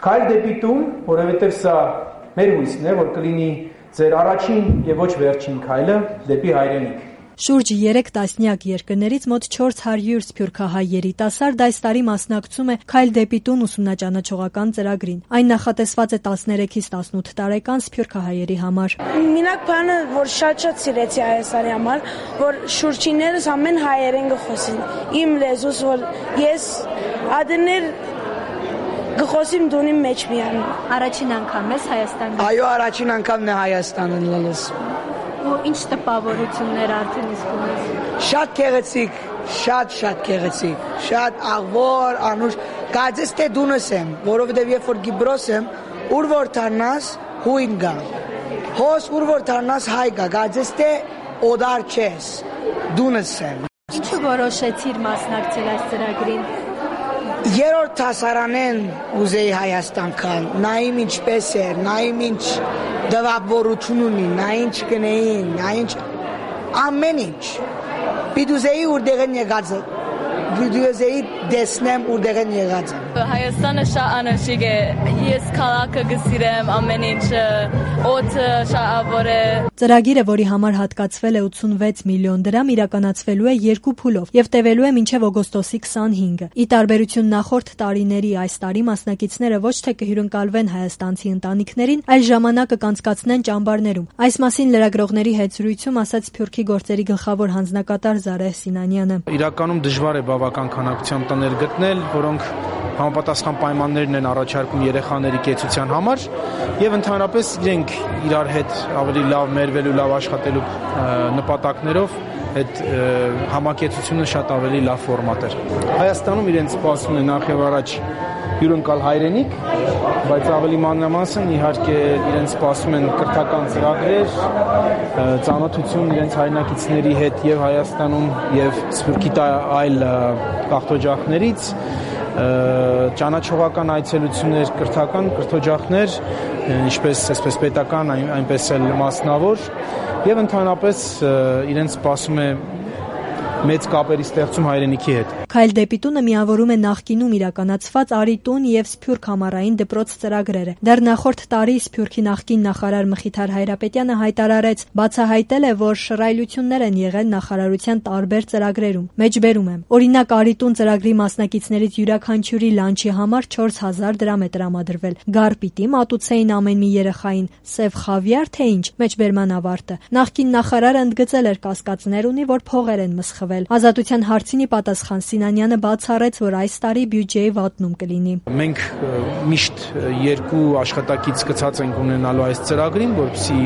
Քայլ դեպի տուն, որովհետև սա մեր հույսն է, որ կլինի ձեր առաջին եւ ոչ վերջին քայլը դեպի հայրենիք։ Շուրջ 3 տասնյակ երկրներից մոտ 400 սփյուռքահայ երիտասարդ այս տարի մասնակցում է Քայլ դեպի տուն ուսումնաճանաչողական ծրագրին։ Այն նախատեսված է 13-ից 18 տարեկան սփյուռքահայերի համար։ Մինակ բանը, որ շատ սիրեցի Հայաստանի համար, որ շուրջիներս ամեն հայերեն գխոսին։ Իմ լեզուս, որ ես ադներ գխոսիմ դունի մեջ միան։ Առաջին անգամ ես Հայաստանում։ Այո, առաջին անգամն է Հայաստանը լալս։ Ու ինչ տպավորություններ արդեն իսկ ունես։ Շատ գեղեցիկ, շատ գեղեցիկ, շատ աղվոր, անուշ, կարծես թե դունս եմ, որովհետև երբ որ Գիբրոս եմ, ուր որ դառնաս հույն գա։ Հոս ուր որ դառնաս հայ գա, կարծես թե օդար չես, դունս եմ։ Ինչու որոշեցիր մասնակցել այս ծրագրին։ Երրորդ հասարանեն ուզեի Հայաստան գալ, նայեմ ինչպես է, նայեմ ինչ դվաբորություն ունի, նա ինչ կնեին, նա ինչ ամեն ինչ։ Պիտուզեի ուրդեղ են եղածը, պիտուզեի դեսնեմ ուրդեղ են եղածը։ Հայաստանը շատ անհրաժեշտ է, ես քաղաքը գսիրեմ, ամեն ինչը, օդը շատ ավոր է։ Ծրագիրը, որի համար հատկացվել է 86 միլիոն դրամ, իրականացվելու է 2 փուլով եւ տևելու է մինչեւ օգոստոսի 25-ը։ Ի տարբերություն նախորդ տարիների, այս տարի մասնակիցները ոչ թե կհյուրընկալվեն հայաստանցի ընտանիքներին, այլ ժամանակը կանցկացնեն ճամբարներում։ Այս մասին լրագրողների հետ զրույցում ասաց Սփյուռքի գործերի գլխավոր հանձնակատար Զարեհ Սինանյանը։ Իրականում դժվար է բավական քանակությամբ տներ գտնել, որոնք համապատասխան պայմաններն են առաջարկում երեխաների կեցության համար եւ ընդհանրապես իրենք իրար հետ ավելի լավ մերվելու, լավ աշխատելու նպատակներով այդ համակեցությունը շատ ավելի լավ ֆորմատ էր։ Հայաստանում իրենց սպասում է նախ եւ առաջ հյուրընկալ հայրենիք, բայց ավելի մանրամասն իհարկե իրենց սպասում են կրթական ծրագրեր, ծանոթություն իրենց հայրենակիցների հետ եւ Հայաստանում եւ Սփյուռքի այլ աղտոջախներից, ճանաչողական այցելություններ, կրթական կրթօջախներ, ինչպես այսպես պետական, այնպես էլ մասնավոր եւ ընդհանրապես իրենց սպասում է մեծ կապերի ստեղծում հայրենիքի հետ։ Քայլ դեպի տունը միավորում է նախկինում իրականացված Արի տուն եւ Սփյուռք համառային դպրոց ծրագրերը։ Դեռ նախորդ տարի Սփյուռքի նախկին նախարար Մխիթար Հայրապետյանը հայտարարեց, բացահայտել է, որ շռայլություններ են եղել նախարարության տարբեր ծրագրերում։ Մեջբերում եմ։ Օրինակ Արի տուն ծրագրի մասնակիցներից յուրաքանչյուրի լանչի համար 4000 դրամ է տրամադրվել։ Գարպիտի մատուցեին ամեն մի երեխային, սև խավիար թե ինչ, մեջբերման ավարտը։ Նախկին նախարարը ընդգծել էր կասկածներ ունի, որ փողեր են մսխվել։ Ազատության հարցինի պատասխան Սինանյանը բացառեց, որ այս տարի բյուջեի վատնում կլինի։ Մենք միշտ 2 աշխատակից գծած ենք ունենալու այս ծրագրին, որպեսզի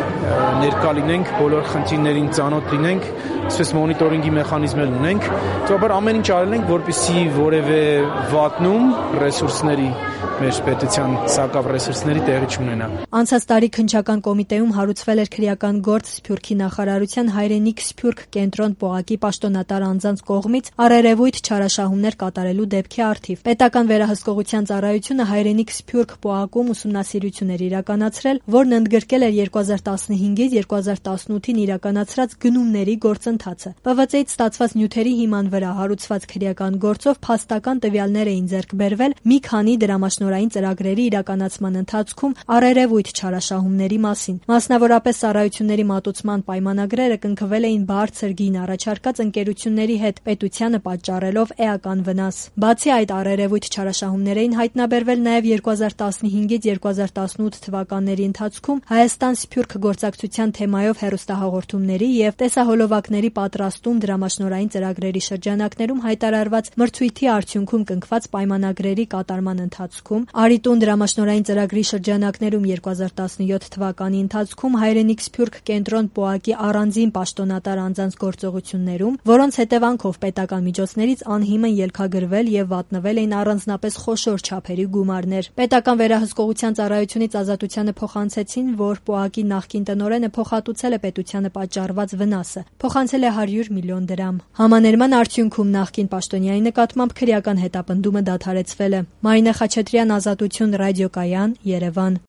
ներկա լինենք, բոլոր խնդիրներին ծանոթ լինենք, այսպես մոնիտորինգի մեխանիզմներ ունենք։ Ծովաբար ամեն ինչ արել ենք, որպեսզի որևէ վատնում ռեսուրսների մեր պետության սակավ ռեսուրսների տեղի չունենա։ Անցած տարի քննչական կոմիտեում հարուցվել էր քրեական գործ Սփյուռքի նախարարության հայրենիք Սփյուռք կենտրոն պոակի պաշտոնատար անձանց կողմից առերևույթ չարաշահումներ կատարելու դեպքի առթիվ։ Պետական վերահսկողության ծառայությունը հայրենիք Սփյուռք պոակում ուսումնասիրություն էր իրականացրել, որն ընդգրկել էր 2015-ից 2018-ին իրականացրած գնումների գործընթացը։ ՊՎԾ-ից ստացված նյութերի հիման վրա հարուցված քրեական գործով փաստական տվյալներ էին ձեռք բերվել մի քանի դրամաշնորհային ծրագրերի իրականացման ընթացքում առերևույթ չարաշահումների մասին։ Մասնավորապես ծառայությունների մատուցման պայմանագրերը կնքվել էին բարձր գին առաջարկած ընկերությունների հետ, պետությանը պատճառելով էական վնաս։ Բացի այդ, առերևույթ չարաշահումներ էին հայտնաբերվել նաև 2015-ից 2018 թվականների ընթացքում Հայաստան-Սփյուռք գործակցության թեմայով հեռուստահաղորդումների եւ տեսահոլովակների պատրաստում դրամաշնորհային ծրագրերի շրջանակներում հայտարարված մրցույթի արդյունքում կնքված պայմանագրերի կատարման ընթացքում, Արի տուն դրամաշնորհային ծրագրի շրջանակներում 2017 թվականի ընթացքում հայրենիք Սփյուռք կենտրոն պոակի առանձին պաշտոնատար անձանց գործողություններում, որոնց հետևանքով պետական միջոցներից անհիմն ելքագրվել եւ վատնվել էին առանձնապես խոշոր չափերի գումարներ։ Պետական վերահսկողության ծառայությունից Ազատությանը փոխանցեցին, որ պոակի նախկին տնօրենը փոխհատուցել է պետությանը պատճառված վնասը, փոխանցել է 100 միլիոն դրամ։ Համաներման արդյունքում նախկին պաշտոնյայի նկատմամբ քրեական հետապնդումը դադարեցվել է։ Մարինե Խաչատրյան, Ազատություն ռադիոկայան, Երևան։